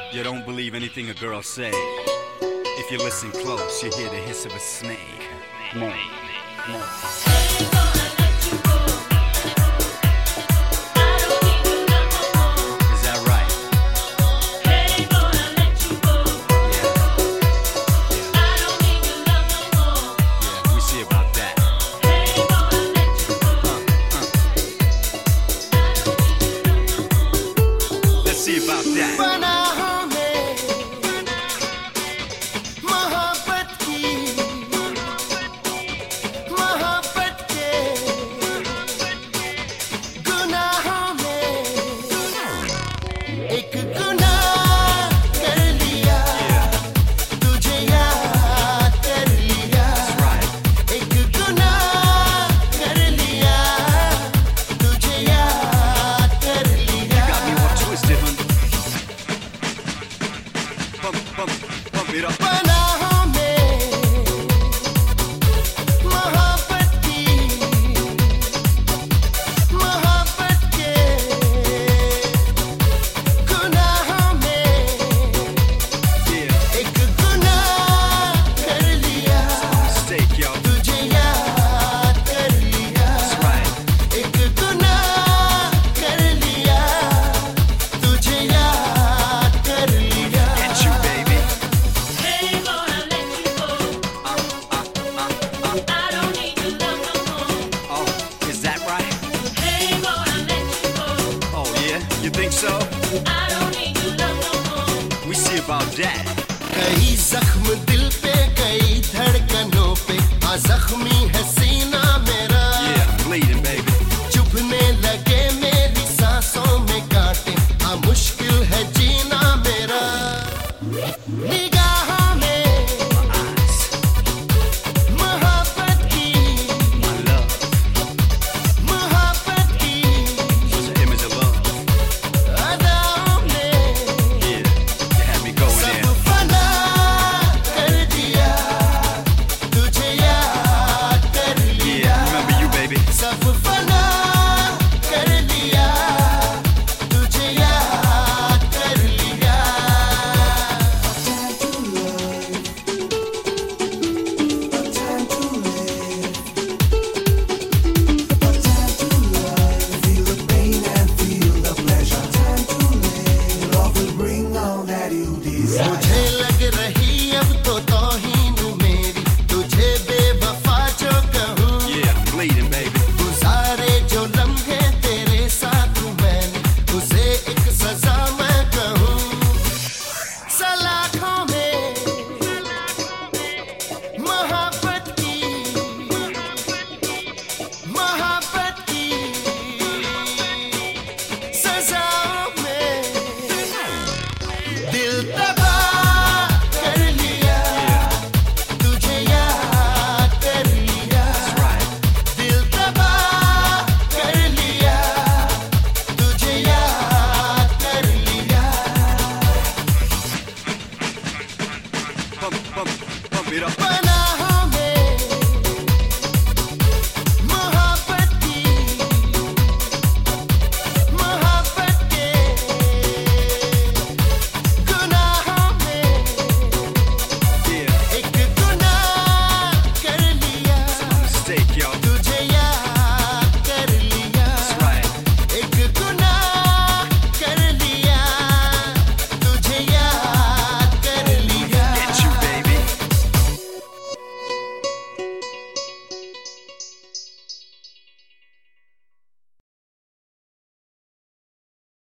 You don't believe anything a girl say. If you listen close, you hear the hiss of a snake. Is that right? Yeah, we see about that. Let's see about that. Pump it up. You think so? I don't need your love no more. We see about that. कई जख्म दिल पे, कई धड़कनों पे, आ जख्मी है सीना मेरा. Yeah, I'm bleeding, baby. चुभने लगे मेरी सांसों में कांटे, आ मुश्किल है जीना मेरा. निगाहों में मोहब्बत की, my love. मोहब्बत की, she's an image of love. मुझे लग रही अब तो तौहीन मेरी, तुझे बेवफा जो कहूँ. Yeah, I'm bleeding, baby. गुजारे जो लम्हे तेरे साथ मैंने, उसे एक सजा मैं कहूँ. सलाखों में मोहब्बत की, मोहब्बत की सजाओं में दिल तबाह कर लिया, तुझे याद कर लिया. दिल तबाह कर लिया, तुझे याद कर लिया. Pump it up.